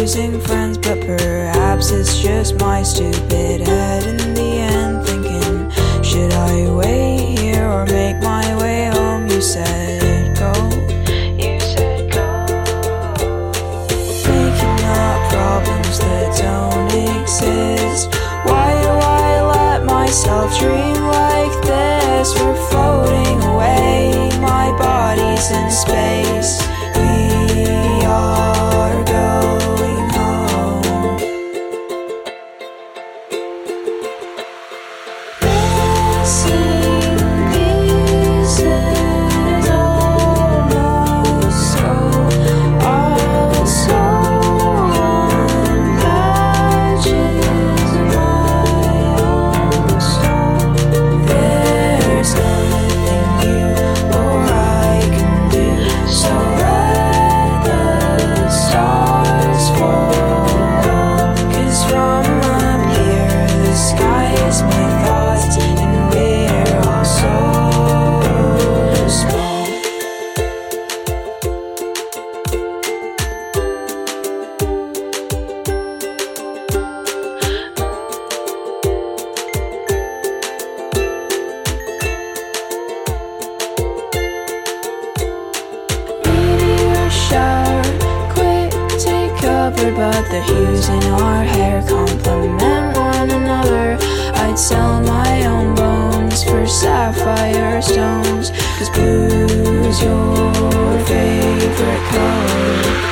losing friends, but perhaps it's just my stupid head in the end thinking, should I wait here or make my way home? You said go. You said go. Making up problems that don't exist. Why do I let myself dream like this? We're floating away, my body's in space. We are going home. Missing pieces of my soul, also on patches of my own soul. There's nothing you or I can do, so let the stars fall. 'Cause from up here, the sky is my thoughts, and we're all so small. Meteor shower, quick, take cover, but the hues in our hair complement one another. I'd sell my own bones for sapphire stones, 'cause blue's your favorite color.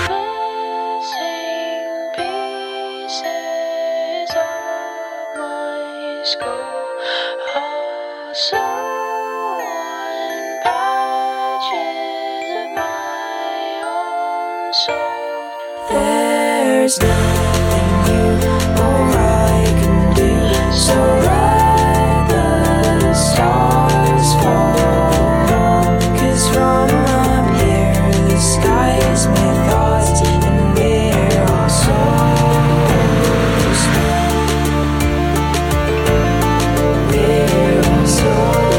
Missing pieces of my skull, also on patches of my own soul. There's nothing you or I can do, so let the stars fall. 'Cause from up here, the sky is my thoughts, and we're all so small. We're all so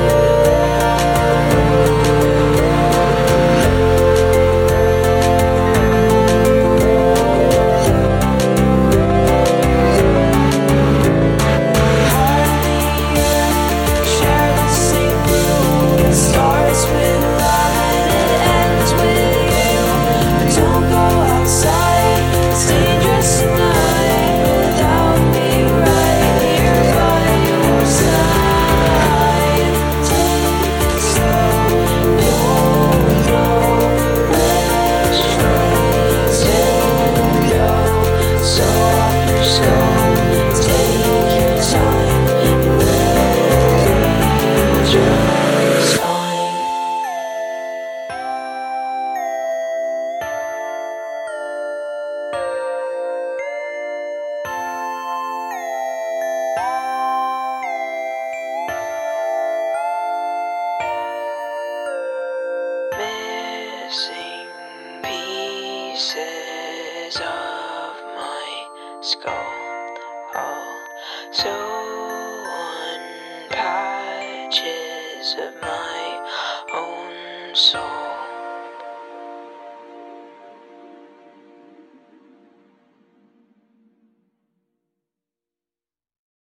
share the same blue. It starts with love and it ends with you. But don't go outside, it's dangerous tonight without me right here by your side. Take it slow, you'll know. Let's try to go. So off your skull, take your time, and we'll be just fine. Missing pieces of my skull, also on patches of my